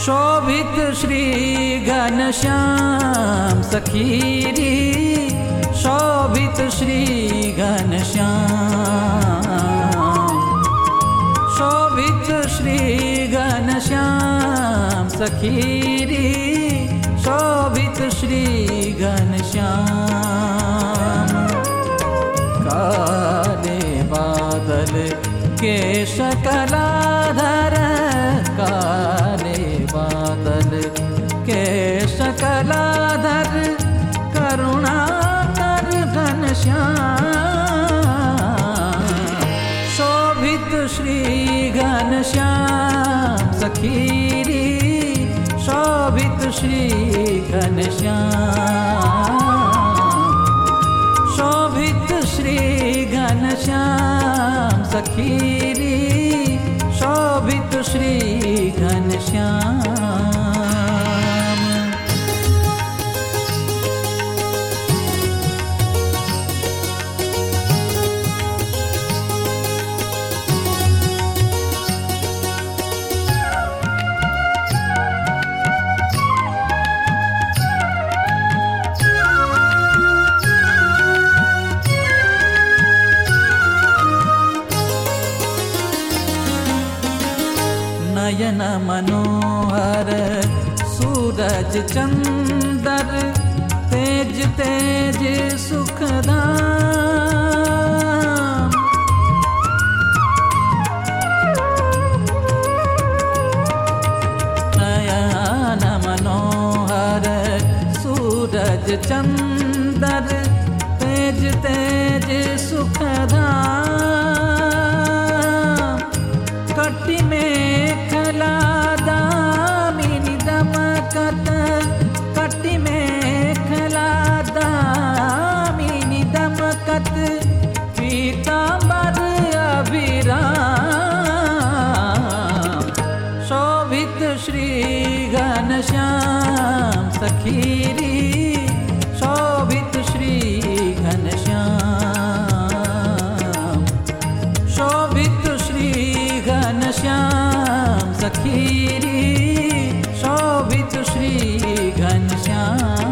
शोभित श्री घनश्याम सखीरी, शोभित श्री घनश्याम, शोभित श्री घनश्याम सखीरी, शोभित श्री घनश्याम। काले बादल केश कलाधर, काले बादल केश कलाधर, करुणाकर घनश्याम। शोभित श्री घनश्याम सखीरी, शोभित श्री घनश्याम, शोभित श्री घनश्याम सखीरी, शोभित श्री घनश्याम। नयन मनोहर सूरज चंदर, तेज तेज सुखदाम। नयन मनोहर सूरज चंदर, तेज तेज सुखदाम। कटी में दामिनी दमकत, कटी में खला दामिनी दमकत, पीतांबर अभिराम। शोभित श्री घनश्याम सखीरी, शोभित श्री घनश्याम, शोभित श्री घनश्याम सखीरी, शोभित श्री घनश्याम।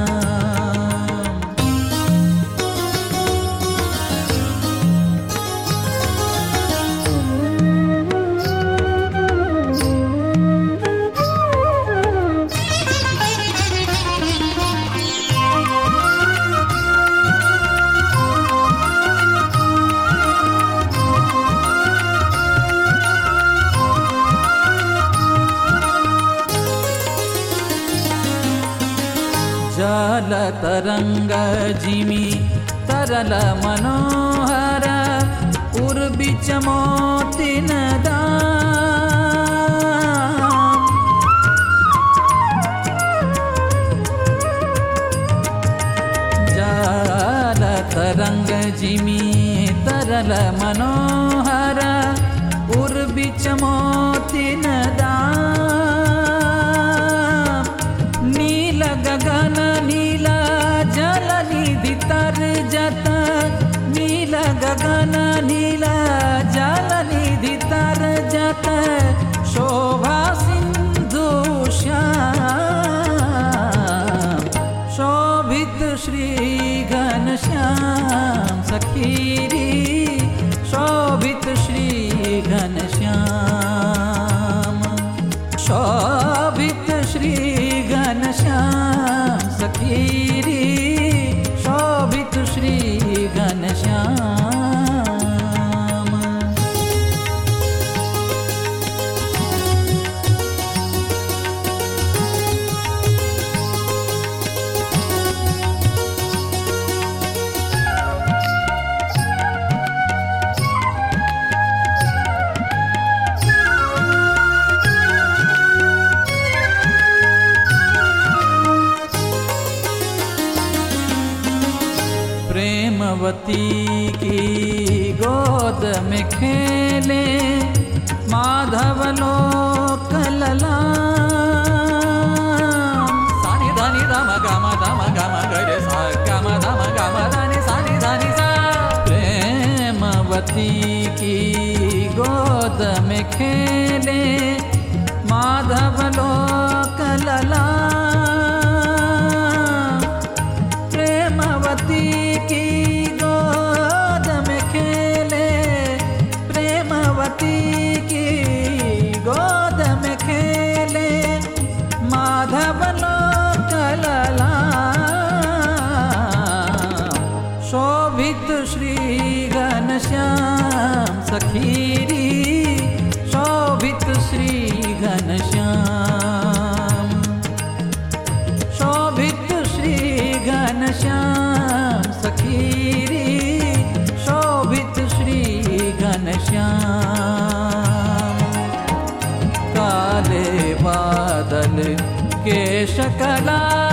जल तरंग जिमि तरल मनोहर, उर्बि चमोति नदाम। जल तरंग जिमि तरल मनोहर, उर्बि चमोति नदाम। नील गगन नील जल निधि तरजत, नील गगन नील जल निधि तरजत, शोभा सिंधु श्याम। शोभित श्री घनश्याम सखीरी, शोभित श्री घनश्याम, शोभित श्री घनश्याम सखीरी, शोभित श्री घनश्याम। प्रेमवती की गोद में खेले, माधव लोक ललाम। सानी धानी धाम गाम गरे सा, गाम धाम गाम धानी सानी धानी सा। प्रेमवती की गोद में खेले, माधव लोक सखीरी शोभित श्री घनश्याम, शोभित श्री घनश्याम सखीरी शोभित श्री घनश्याम। काले बादल केश कला